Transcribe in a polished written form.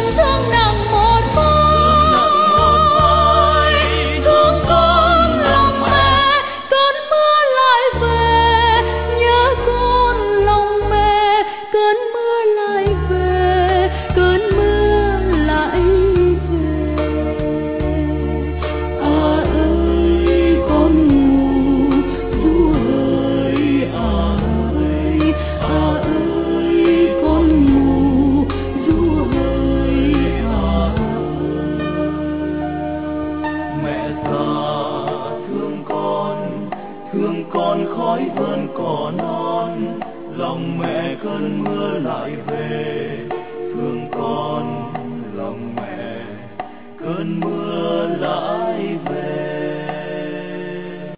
thương nặng một vai, thương con lòng mẹ. Cơn mưa lại về, nhớ con lòng mẹ. Cơn mưa lại về, cơn mưa lại về. À ơi con mù ru ơi, à ơi con mù ru ơi, à ơi. Mẹ già thương con khói vườn cỏ non, lòng mẹ cơn mưa lại về. Thương con lòng mẹ cơn mưa